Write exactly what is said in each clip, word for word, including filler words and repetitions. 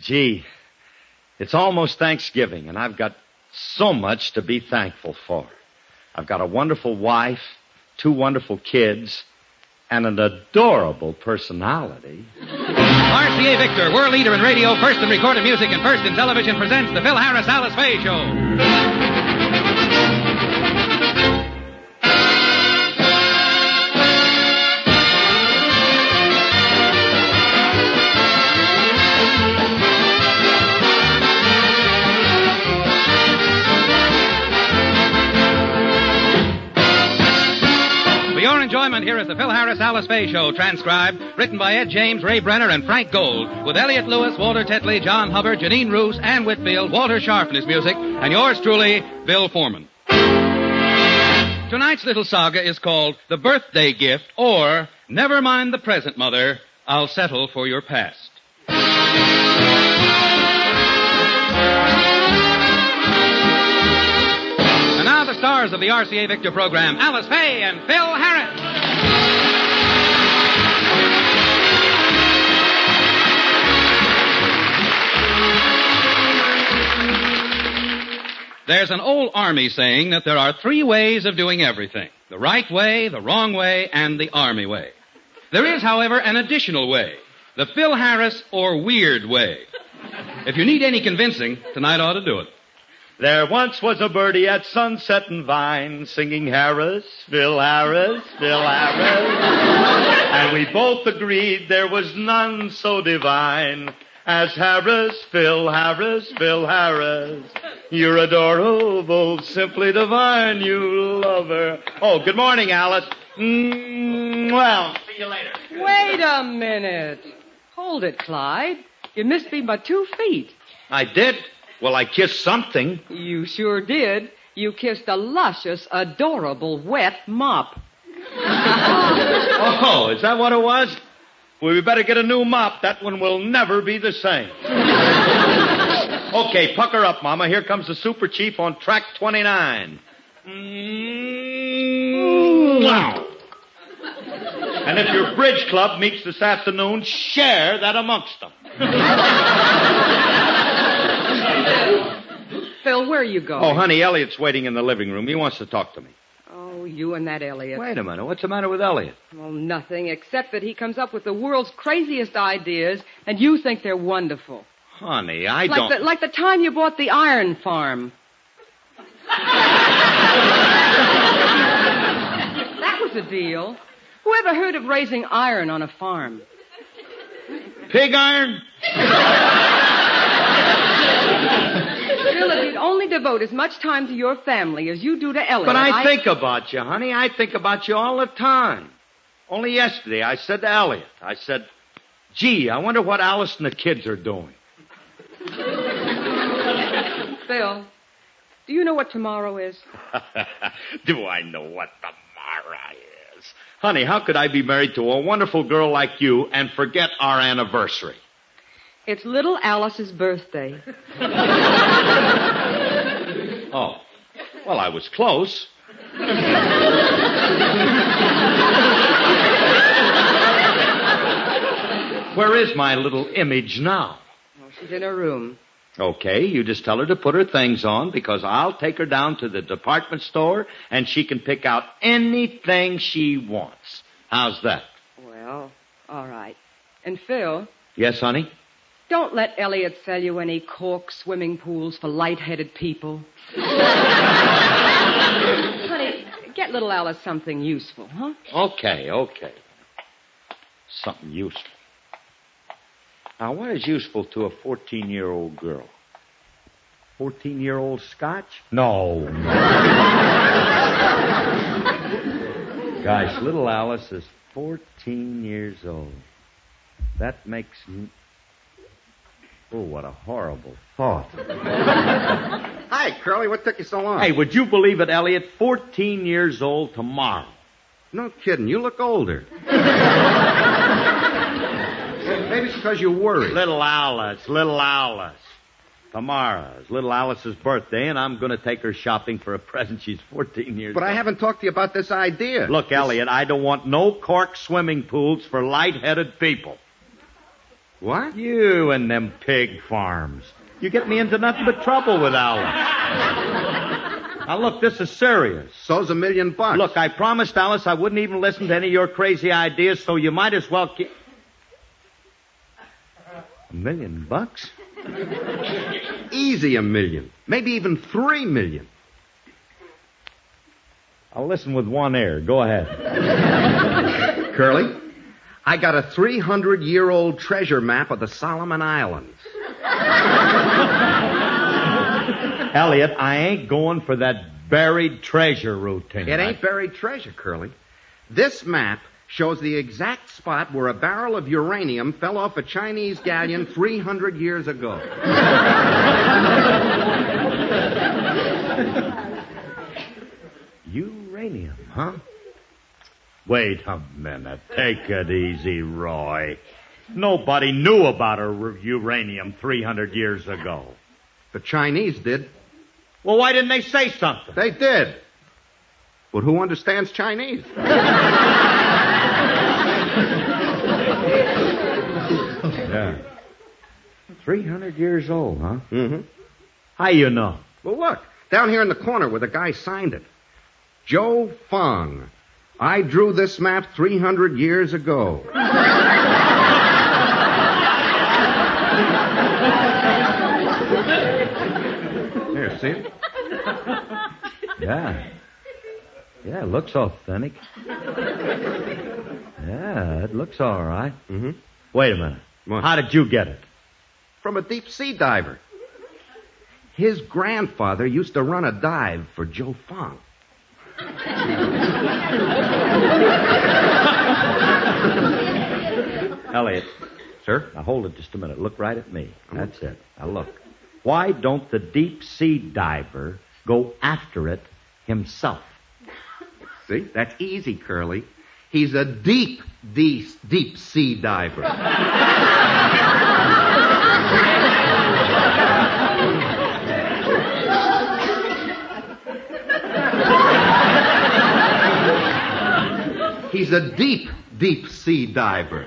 Gee, it's almost Thanksgiving, and I've got so much to be thankful for. I've got a wonderful wife, two wonderful kids, and an adorable personality. R C A Victor, world leader in radio, first in recorded music, and first in television, presents the Phil Harris Alice Faye Show. Enjoyment here is the Phil Harris Alice Faye Show, transcribed, written by Ed James, Ray Brenner, and Frank Gold, with Elliot Lewis, Walter Tetley, John Hubbard, Janine Roos, Ann Whitfield, Walter Sharp in his music, and yours truly, Bill Foreman. Tonight's little saga is called The Birthday Gift, or Never Mind the Present, Mother, I'll Settle for Your Past. And now the stars of the R C A Victor program, Alice Faye and Phil Harris. There's an old Army saying that there are three ways of doing everything. The right way, the wrong way, and the Army way. There is, however, an additional way. The Phil Harris or weird way. If you need any convincing, tonight ought to do it. There once was a birdie at Sunset and Vine singing Harris, Phil Harris, Phil Harris. And we both agreed there was none so divine as Harris, Phil Harris, Phil Harris. You're adorable, simply divine, you lover. Oh, good morning, Alice. Mm, well, see you later. Wait a minute. Hold it, Clyde. You missed me by two feet. I did? Well, I kissed something. You sure did. You kissed a luscious, adorable, wet mop. Oh, is that what it was? Well, we better get a new mop. That one will never be the same. Okay, pucker up, Mama. Here comes the Super Chief on track twenty-nine. Mm-hmm. Wow. And if your bridge club meets this afternoon, share that amongst them. Phil, where are you going? Oh, honey, Elliot's waiting in the living room. He wants to talk to me. Oh, you and that Elliot. Wait a minute. What's the matter with Elliot? Well, nothing, except that he comes up with the world's craziest ideas, and you think they're wonderful. Honey, I like don't... The, like the time you bought the iron farm. That was a deal. Who ever heard of raising iron on a farm? Pig iron? Phil, if you'd only devote as much time to your family as you do to Elliot... But I, I think about you, honey. I think about you all the time. Only yesterday I said to Elliot, I said, gee, I wonder what Alice and the kids are doing. Phil, do you know what tomorrow is? Do I know what tomorrow is? Honey, how could I be married to a wonderful girl like you and forget our anniversary? It's little Alice's birthday. Oh. Well, I was close. Where is my little image now? Oh, she's in her room. Okay, you just tell her to put her things on because I'll take her down to the department store and she can pick out anything she wants. How's that? Well, all right. And Phil? Yes, honey? Don't let Elliot sell you any cork swimming pools for light-headed people. Honey, get little Alice something useful, huh? Okay, okay. Something useful. Now, what is useful to a fourteen-year-old girl? fourteen-year-old scotch? No. Gosh, little Alice is fourteen years old. That makes... Oh, what a horrible thought. Hi, Curly. What took you so long? Hey, would you believe it, Elliot? fourteen years old tomorrow. No kidding. You look older. Maybe it's because you're worried. Little Alice, little Alice. Tomorrow's little Alice's birthday, and I'm going to take her shopping for a present. She's fourteen years But old. I haven't talked to you about this idea. Look, Elliot, I don't want no cork swimming pools for light-headed people. What? You and them pig farms. You get me into nothing but trouble with Alice. Now, look, this is serious. So's a million bucks. Look, I promised Alice I wouldn't even listen to any of your crazy ideas, so you might as well keep... A million bucks? Easy a million. Maybe even three million. I'll listen with one ear. Go ahead. Curly, I got a three hundred year old treasure map of the Solomon Islands. Elliot, I ain't going for that buried treasure routine. It ain't buried treasure, Curly. This map shows the exact spot where a barrel of uranium fell off a Chinese galleon three hundred years ago. Uranium, huh? Wait a minute. Take it easy, Roy. Nobody knew about a r- uranium three hundred years ago. The Chinese did. Well, why didn't they say something? They did. But who understands Chinese? Yeah. three hundred years old, huh? Mm-hmm. How you know? Well, look. Down here in the corner where the guy signed it. Joe Fong. I drew this map three hundred years ago. There, see it? Yeah. Yeah, it looks authentic. Yeah, it looks all right. Mm-hmm. Wait a minute. What? How did you get it? From a deep sea diver. His grandfather used to run a dive for Joe Fong. Elliot. Sir? Now hold it just a minute. Look right at me. That's it. Now look. Why don't the deep sea diver go after it himself? See? That's easy, Curly. He's a deep, deep, deep sea diver. He's a deep, deep sea diver.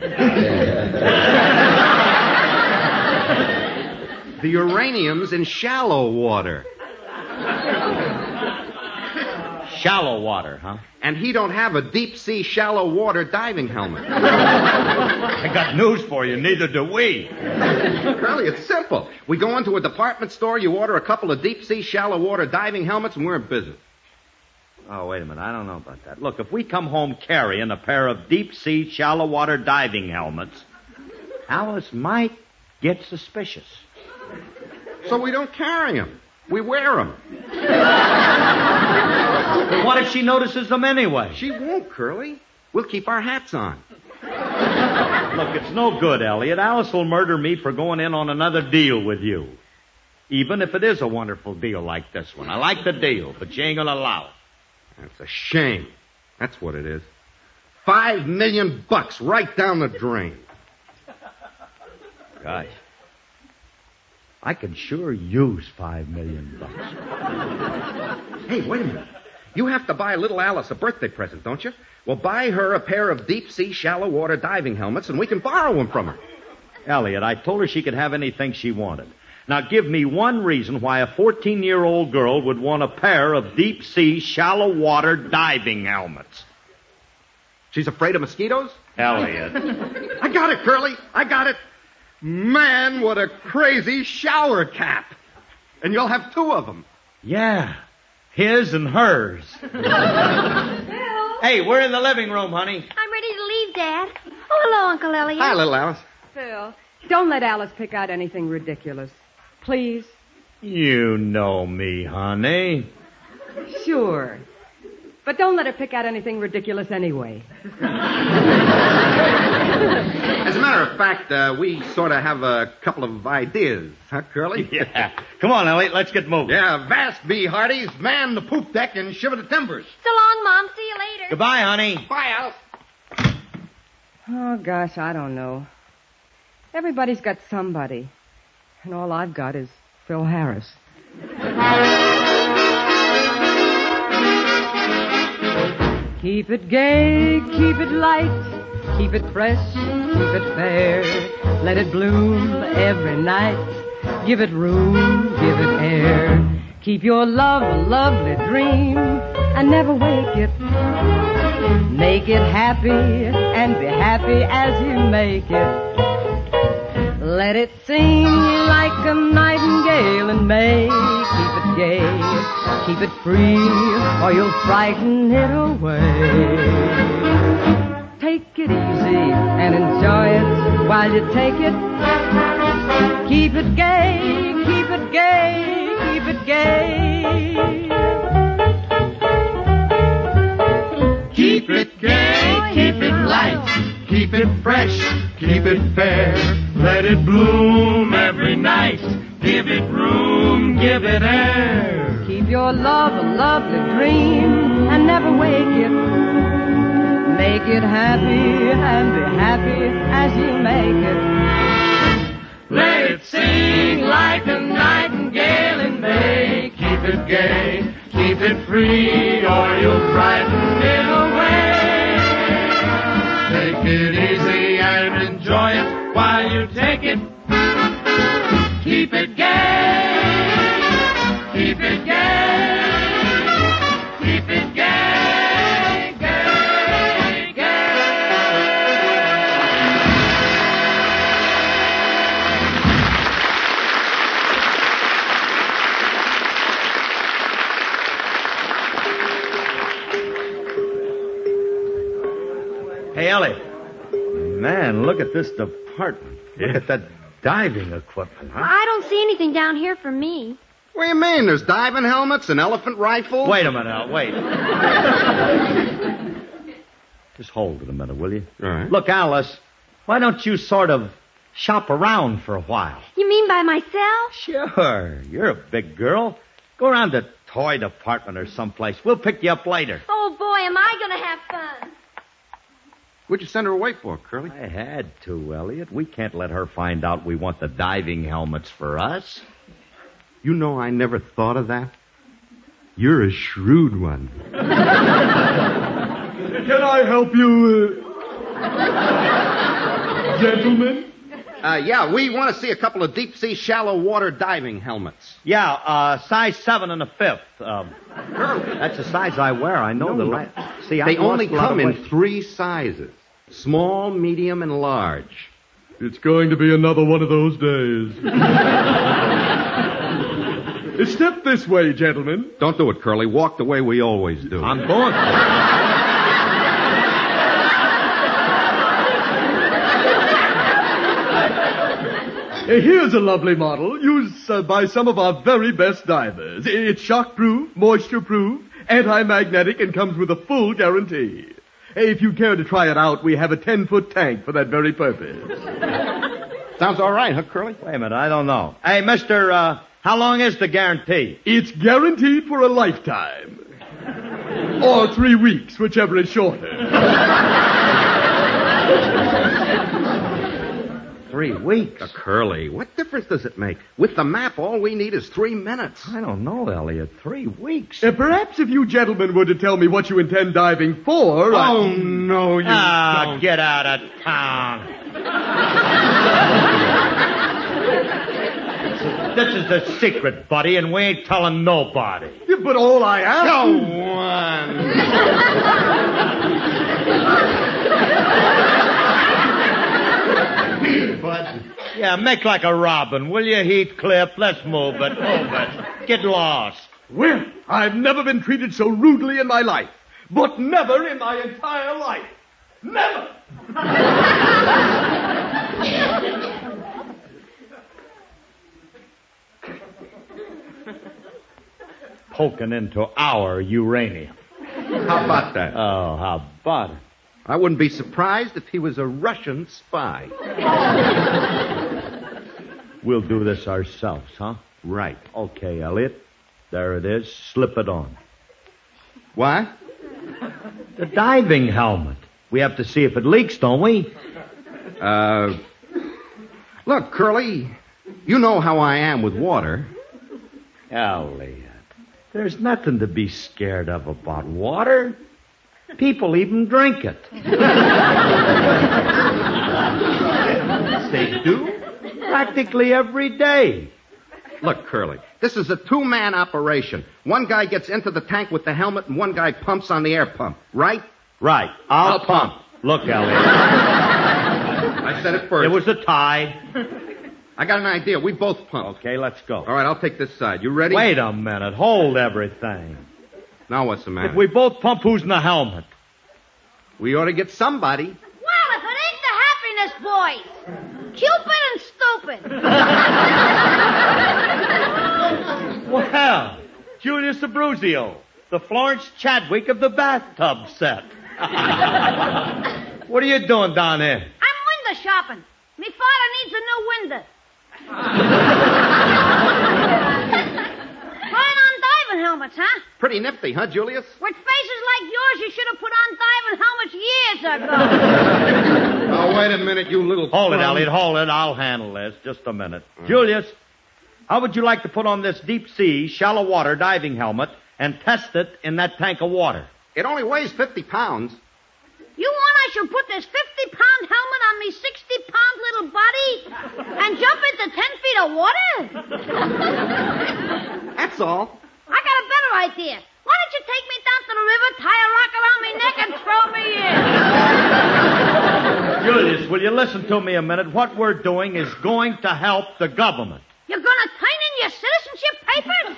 The uranium's in shallow water. Shallow water, huh? And he don't have a deep sea shallow water diving helmet. I got news for you. Neither do we. Curly, it's simple. We go into a department store, you order a couple of deep sea shallow water diving helmets, and we're in business. Oh, wait a minute. I don't know about that. Look, if we come home carrying a pair of deep-sea, shallow-water diving helmets, Alice might get suspicious. So we don't carry them. We wear them. What if she notices them anyway? She won't, Curly. We'll keep our hats on. Look, it's no good, Elliot. Alice will murder me for going in on another deal with you. Even if it is a wonderful deal like this one. I like the deal, but she ain't gonna allow it. That's a shame. That's what it is. Five million bucks right down the drain. Gosh. I could sure use five million bucks. Hey, wait a minute. You have to buy little Alice a birthday present, don't you? Well, buy her a pair of deep-sea shallow water diving helmets, and we can borrow them from her. Elliot, I told her she could have anything she wanted. Now, give me one reason why a fourteen-year-old girl would want a pair of deep-sea, shallow-water diving helmets. She's afraid of mosquitoes? Elliot. I got it, Curly. I got it. Man, what a crazy shower cap. And you'll have two of them. Yeah, his and hers. Bill? Hey, we're in the living room, honey. I'm ready to leave, Dad. Oh, hello, Uncle Elliot. Hi, little Alice. Phil, don't let Alice pick out anything ridiculous. Please? You know me, honey. Sure. But don't let her pick out anything ridiculous anyway. As a matter of fact, uh, we sort of have a couple of ideas, huh, Curly? Yeah. Come on, Elliot, let's get moving. Yeah, vast bee hearties, man the poop deck and shiver the timbers. So long, Mom. See you later. Goodbye, honey. Bye, Alice. Oh, gosh, I don't know. Everybody's got somebody. And all I've got is Phil Harris. Keep it gay, keep it light, keep it fresh, keep it fair. Let it bloom every night. Give it room, give it air. Keep your love a lovely dream and never wake it. Make it happy and be happy as you make it. Let it sing like a nightingale in May. Keep it gay, keep it free, or you'll frighten it away. Take it easy and enjoy it while you take it. Keep it gay, keep it gay, keep it gay. Keep it gay, keep it light, keep it fresh, keep it fair. Let it bloom every night. Give it room, give it air. Keep your love a lovely dream and never wake it. Make it happy and be happy as you make it. Let it sing like a nightingale in May. Keep it gay, keep it free, or you'll frighten it away. Take it easy and enjoy it while you take it. Keep it gay, keep it gay, keep it gay, gay, gay. Hey, Ellie. Man, look at this department. Look at that diving equipment, huh? I don't see anything down here for me. What do you mean? There's diving helmets and elephant rifles. Wait a minute, Al, wait. Just hold it a minute, will you? All right. Look, Alice, why don't you sort of shop around for a while? You mean by myself? Sure, you're a big girl. Go around the toy department or someplace. We'll pick you up later. Oh, boy, am I going to have fun. What'd you send her away for, Curly? I had to, Elliot. We can't let her find out we want the diving helmets for us. You know I never thought of that. You're a shrewd one. Can I help you, uh... gentlemen? Uh, yeah, we want to see a couple of deep-sea shallow water diving helmets. Yeah, uh, size seven and a fifth. Um, that's the size I wear. I know No, the... no. La- See, I They only lost a lot come of in weight. three sizes. Small, medium, and large. It's going to be another one of those days. Step this way, gentlemen. Don't do it, Curly. Walk the way we always do. I'm going to. Uh, Here's a lovely model used uh, by some of our very best divers. It's shock-proof, moisture-proof, anti-magnetic, and comes with a full guarantee. If you care to try it out, we have a ten-foot tank for that very purpose. Sounds all right, huh, Curly? Wait a minute, I don't know. Hey, mister, uh, how long is the guarantee? It's guaranteed for a lifetime. Or three weeks, whichever is shorter. Three weeks. Uh, Curly, what difference does it make? With the map, all we need is three minutes. I don't know, Elliot. Three weeks. Uh, perhaps if you gentlemen were to tell me what you intend diving for... I- Oh, no, you Ah, don't. get out of town. This is the secret, buddy, and we ain't telling nobody. Yeah, but all I ask... Go you- on. Bud. Yeah, make like a robin, will you, Heathcliff? Let's move it, move it. Get lost. Well, I've never been treated so rudely in my life. But never in my entire life. Never! Poking into our uranium. How about that? Oh, how about it? I wouldn't be surprised if he was a Russian spy. We'll do this ourselves, huh? Right. Okay, Elliot. There it is. Slip it on. What? The diving helmet. We have to see if it leaks, don't we? Uh, look, Curly, you know how I am with water. Elliot, there's nothing to be scared of about water. People even drink it. Yes, they do. Practically every day. Look, Curly, this is a two-man operation. One guy gets into the tank with the helmet and one guy pumps on the air pump, right? Right. I'll, I'll pump. pump. Look, Elliot. I said it first. It was a tie. I got an idea. We both pump. Okay, let's go. All right, I'll take this side. You ready? Wait a minute. Hold everything. Now what's the matter? If we both pump, who's in the helmet? We ought to get somebody. Well, if it ain't the happiness boys. Cupid and stupid. Well, Julius Abruzio, the Florence Chadwick of the bathtub set. What are you doing down there? I'm window shopping. Me father needs a new window. Trying on diving helmets, huh? Pretty nifty, huh, Julius? With faces like yours, you should have put on diving helmets years ago. Oh, wait a minute, you little... Hold it, crumb. Elliot, hold it. I'll handle this. Just a minute. Julius, how would you like to put on this deep sea, shallow water diving helmet and test it in that tank of water? It only weighs fifty pounds. You want I should put this fifty-pound helmet on me sixty-pound little body and jump into ten feet of water? That's all. I got a better idea. Why don't you take me down to the river, tie a rock around me neck, and throw me in? Julius, will you listen to me a minute? What we're doing is going to help the government. You're gonna turn in your citizenship papers?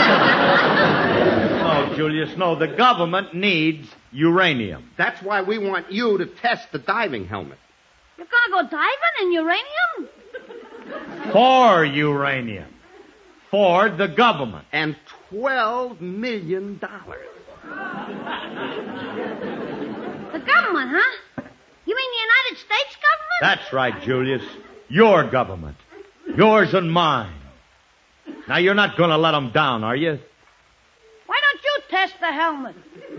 No, Julius, no. The government needs uranium. That's why we want you to test the diving helmet. You're gonna go diving in uranium? For uranium. For the government. And twelve million dollars. The government, huh? You mean the United States government? That's right, Julius. Your government. Yours and mine. Now, you're not going to let them down, are you? Why don't you test the helmet?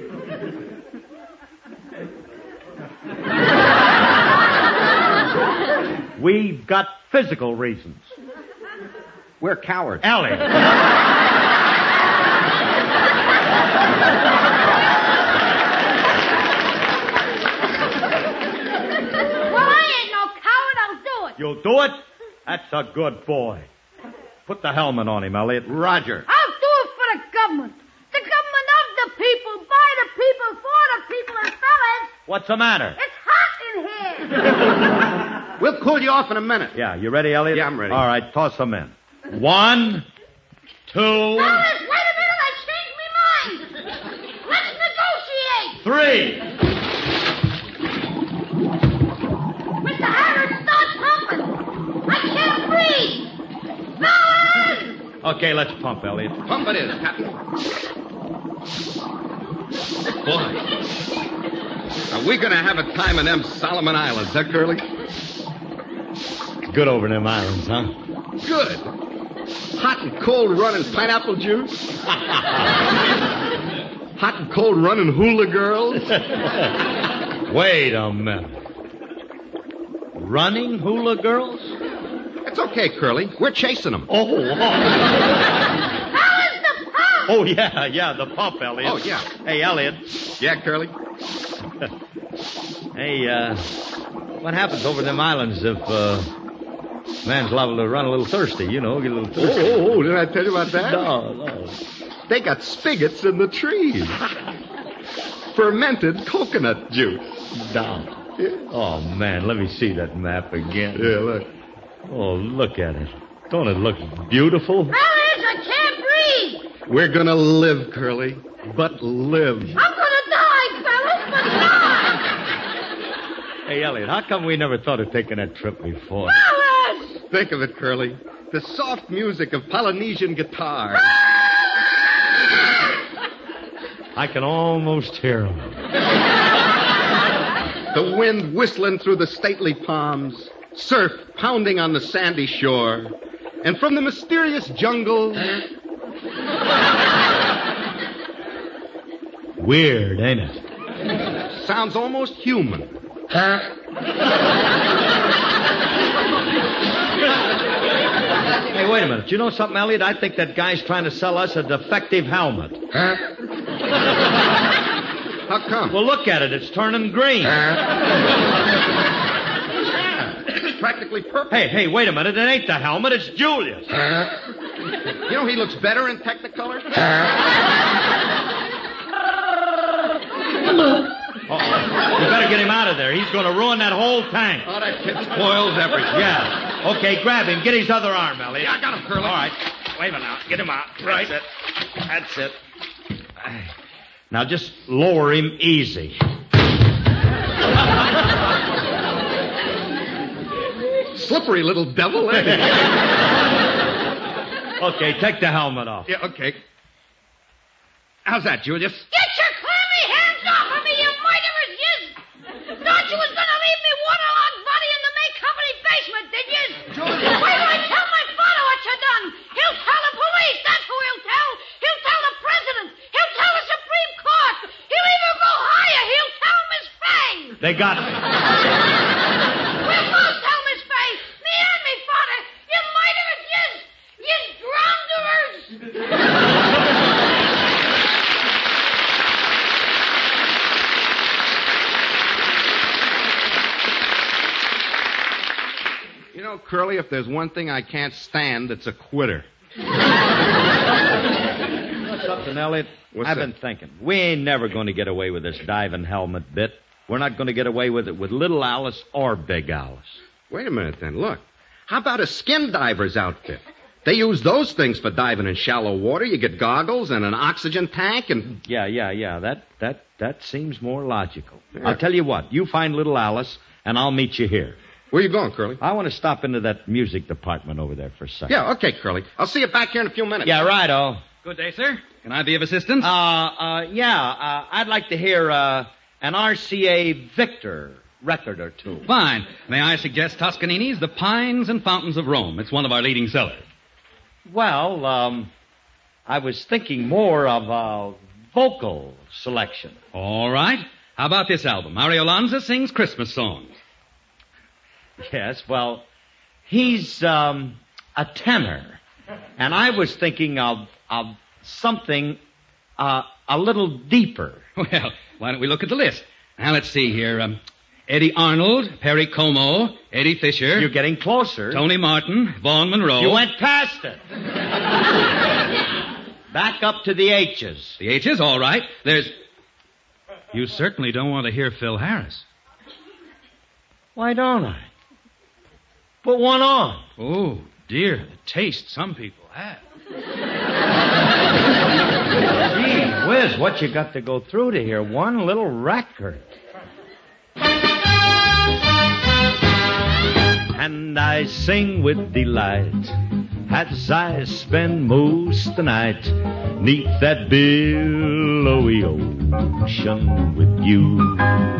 We've got physical reasons. We're cowards. Ellie. Well, I ain't no coward. I'll do it. You'll do it? That's a good boy. Put the helmet on him, Elliot. Roger. I'll do it for the government. The government of the people, by the people, for the people, and fellas, What's the matter? it's hot in here. We'll cool you off in a minute. Yeah, you ready, Elliot? Yeah, I'm ready. All right, toss them in. One, two, Fellas, wait a minute. I changed my mind. Let's negotiate. three. Mister Harris, start pumping. I can't breathe. Fellas! Okay, let's pump, Elliot. Pump it is, Captain. Boy. Are we going to have a time in them Solomon Islands, huh, Curly? Good over them islands, huh? Good. Hot and cold running pineapple juice. Hot and cold running hula girls. Wait a minute. Running hula girls? It's okay, Curly. We're chasing them. Oh, oh. Fellas, the pump! Oh, yeah, yeah, the pump, Elliot. Oh, yeah. Hey, Elliot. Yeah, Curly? Hey, uh, what happens over them islands if, uh, man's liable to run a little thirsty, you know, get a little Oh, thirsty? oh, oh, did I tell you about that? No, no. They got spigots in the trees. Fermented coconut juice. No. Yeah. Oh, man, let me see that map again. Yeah, look. Oh, look at it. Don't it look beautiful? Fellas, I can't breathe. We're gonna live, Curly. But live. I'm gonna die, fellas, but die. Hey, Elliot, how come we never thought of taking that trip before? Fellas! Think of it, Curly. The soft music of Polynesian guitar. I can almost hear him. The wind whistling through the stately palms. Surf pounding on the sandy shore. And from the mysterious jungle... Weird, ain't it? Sounds almost human. Hey, wait a minute. You know something, Elliot? I think that guy's trying to sell us a defective helmet. How come? Well, look at it. It's turning green. It's practically practically purple. Hey, hey, wait a minute. It ain't the helmet. It's Julius. You know he looks better in Technicolor? Uh-oh. You better get him out of there. He's going to ruin that whole tank. Oh, that kid spoils everything. Yeah. Okay, grab him. Get his other arm, Elliot. I got him, Curly. All right. Wave him out. Get him out. Right. That's it. That's it. Now just lower him easy. Slippery little devil, eh? Okay, take the helmet off. Yeah, okay. How's that, Julius? Get your clammy hands off of me, you murderers, yez! Thought you was gonna leave me waterlogged body in the May Company basement, did yez? Julius! Wait till I tell my father what you done. He'll tell the police, that's who he'll tell. He'll tell the president. He'll tell the Supreme Court. He'll even go higher. He'll tell Miss Fay. They got me. We'll both tell Miss Fay. Me and me father. You murderers, yez! Yez drownderers! You know, Curly, if there's one thing I can't stand, it's a quitter. What's something, Elliot? What's I've that? been thinking. We ain't never going to get away with this diving helmet bit. We're not going to get away with it with Little Alice or Big Alice. Wait a minute, then. Look. How about a skin diver's outfit? They use those things for diving in shallow water. You get goggles and an oxygen tank and... Yeah, yeah, yeah. That that that seems more logical. Yeah. I'll tell you what. You find Little Alice, and I'll meet you here. Where you going, Curly? I want to stop into that music department over there for a second. Yeah, okay, Curly. I'll see you back here in a few minutes. Yeah, righto. Good day, sir. Can I be of assistance? Uh, uh, yeah, uh, I'd like to hear, uh, an R C A Victor record or two. Fine. May I suggest Toscanini's The Pines and Fountains of Rome? It's one of our leading sellers. Well, um, I was thinking more of a vocal selection. All right. How about this album? Mario Lanza sings Christmas songs. Yes, well, he's, um, a tenor. And I was thinking of, of something, uh, a little deeper. Well, why don't we look at the list? Now, let's see here. Um, Eddie Arnold, Perry Como, Eddie Fisher. You're getting closer. Tony Martin, Vaughn Monroe. You went past it. Back up to the H's. The H's, all right. There's... You certainly don't want to hear Phil Harris. Why don't I? Put one on. Oh, dear, the taste some people have. Gee whiz, what you got to go through to hear one little record. And I sing with delight as I spend most the night neath that billowy ocean with you.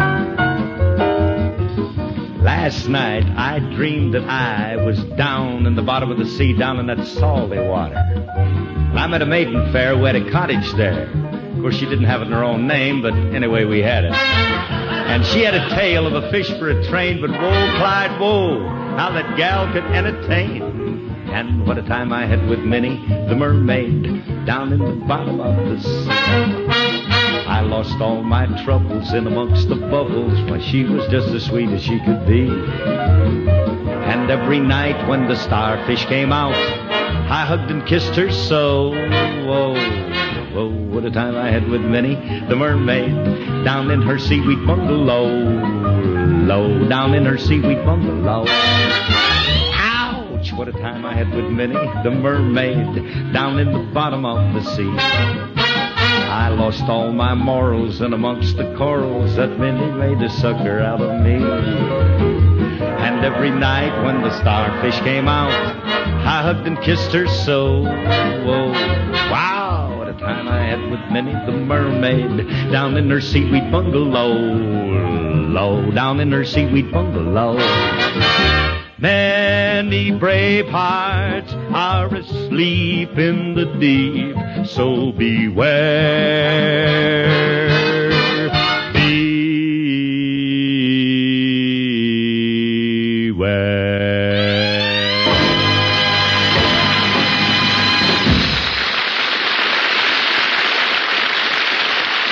Last night I dreamed that I was down in the bottom of the sea, down in that salty water. And I met a maiden fair who had a cottage there. Of course, she didn't have it in her own name, but anyway, we had it. And she had a tale of a fish for a train, but woe, Clyde, woe, how that gal could entertain. And what a time I had with Minnie, the mermaid, down in the bottom of the sea. I lost all my troubles in amongst the bubbles, why she was just as sweet as she could be. And every night when the starfish came out, I hugged and kissed her so. Whoa, whoa, what a time I had with Minnie, the mermaid, down in her seaweed bungalow. Low, down in her seaweed bungalow. Ouch, what a time I had with Minnie, the mermaid, down in the bottom of the sea. I lost all my morals in amongst the corals that Minnie made a sucker out of me. And every night when the starfish came out, I hugged and kissed her so. Whoa, wow, what a time I had with Minnie the mermaid, down in her seaweed bungalow. Low, down in her seaweed bungalow. Many brave hearts are asleep in the deep, so beware, beware.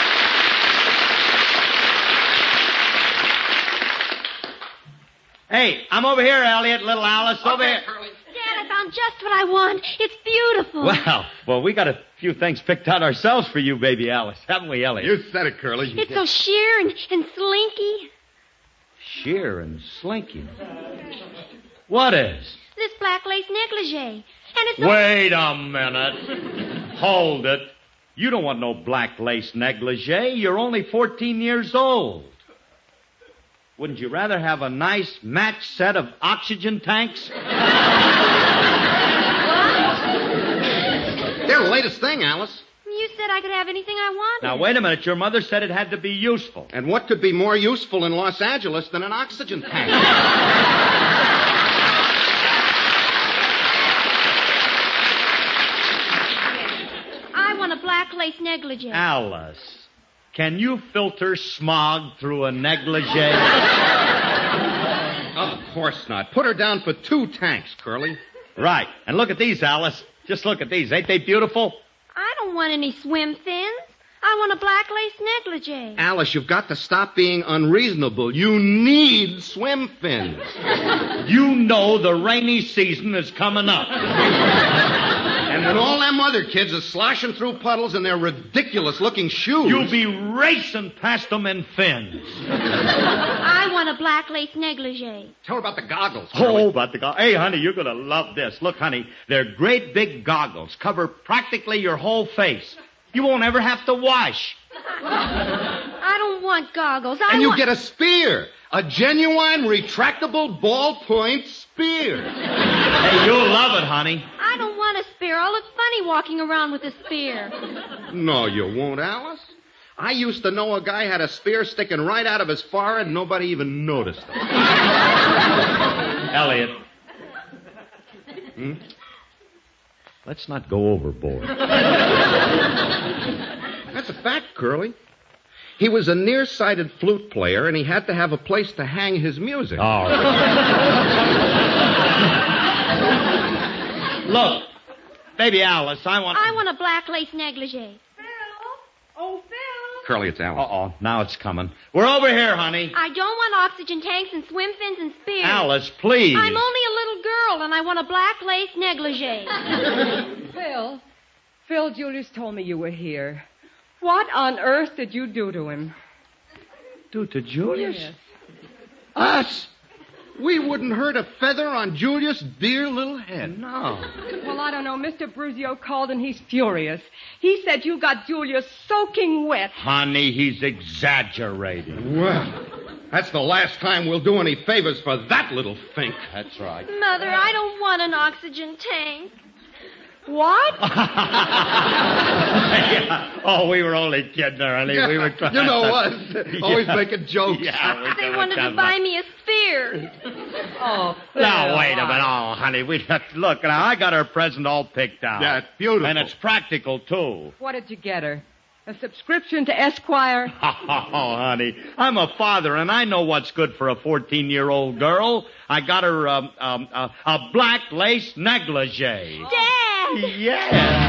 Hey, Hey, I'm over here, Elliot, little Alice, over here. Dad, I found just what I want. It's beautiful. Well, well, we got a few things picked out ourselves for you, baby Alice, haven't we, Elliot? You said it, Curly. It's so sheer and, and slinky. Sheer and slinky. What is? This black lace negligee. And it's so... Wait a minute. Hold it. You don't want no black lace negligee. You're only fourteen years old. Wouldn't you rather have a nice match set of oxygen tanks? They're the latest thing, Alice. You said I could have anything I wanted. Now, wait a minute. Your mother said it had to be useful. And what could be more useful in Los Angeles than an oxygen tank? I want a black lace negligee. Alice, can you filter smog through a negligee? Of course not. Put her down for two tanks, Curly. Right. And look at these, Alice. Just look at these. Ain't they beautiful? I don't want any swim fins. I want a black lace negligee. Alice, you've got to stop being unreasonable. You need swim fins. You know the rainy season is coming up. And when all them other kids are sloshing through puddles in their ridiculous-looking shoes... You'll be racing past them in fins. I want a black lace negligee. Tell her about the goggles, Curly. Oh, about the goggles. Hey, honey, you're going to love this. Look, honey, they're great big goggles. Cover practically your whole face. You won't ever have to wash. I don't want goggles. I and you want... get a spear. A genuine retractable ballpoint spear. Hey, you'll love it, honey. I don't want a spear. I'll look funny walking around with a spear. No, you won't, Alice. I used to know a guy had a spear sticking right out of his forehead and nobody even noticed it. Elliot. Hmm? Let's not go overboard. That's a fact, Curly. He was a nearsighted flute player, and he had to have a place to hang his music. All right. Look, baby Alice, I want... I want a black lace negligee. Oh, Phil. Curly, it's Alice. Uh-oh, now it's coming. We're over here, honey. I don't want oxygen tanks and swim fins and spears. Alice, please. I'm only a little girl, and I want a black lace negligee. Phil. Phil, Julius told me you were here. What on earth did you do to him? Do to Julius? Yes. Us? We wouldn't hurt a feather on Julius' dear little head. No. Well, I don't know. Mister Bruzio called and he's furious. He said you got Julius soaking wet. Honey, he's exaggerating. Well, that's the last time we'll do any favors for that little fink. That's right. Mother, I don't want an oxygen tank. What? Yeah. Oh, we were only kidding her, honey. We were trying You know to... us. Always Yeah. making jokes. Yeah, we They were wanted kind to of buy like- me a spear. Oh, Phil. Now, wait a minute. Oh, honey, we look, now, I got her present all picked out. Yeah, it's beautiful. And it's practical, too. What did you get her? A subscription to Esquire? Oh, honey, I'm a father, and I know what's good for a fourteen-year-old girl. I got her um, um, uh, a black lace negligee. Dad! Yeah.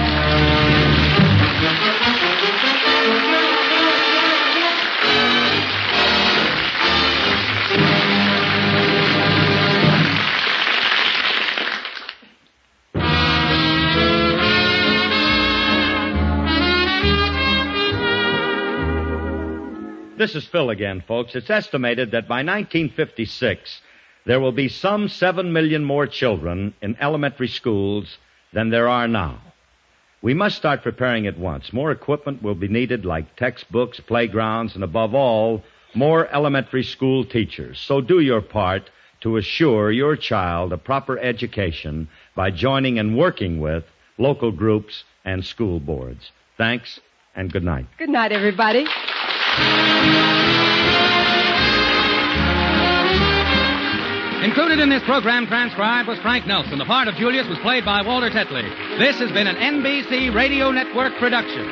This is Phil again, folks. It's estimated that by nineteen fifty-six, there will be some seven million more children in elementary schools than there are now. We must start preparing at once. More equipment will be needed, like textbooks, playgrounds, and above all, more elementary school teachers. So do your part to assure your child a proper education by joining and working with local groups and school boards. Thanks, and good night. Good night, everybody. Included in this program transcribed was Frank Nelson. The part of Julius was played by Walter Tetley. This has been an N B C Radio Network production.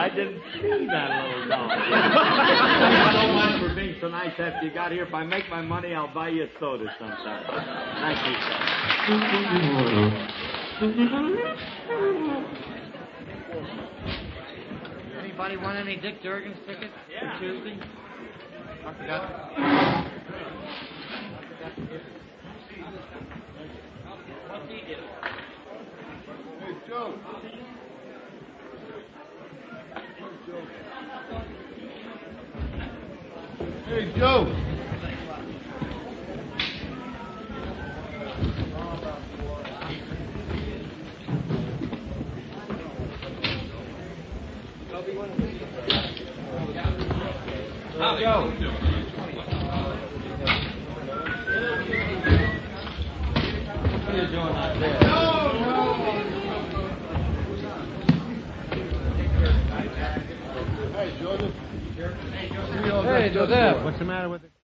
I didn't see that little dog. Thanks so much for being so nice after you got here. If I make my money, I'll buy you a soda sometime. Thank you, sir. Anybody want any Dick Durgan's tickets Yeah. for Tuesday? I forgot. What's he do? Hey, Joe. Hey, Joe. Howdy. Joe. What are you doing out there? No, no. Hey, Joseph. Hey, Joseph. What's the matter with it?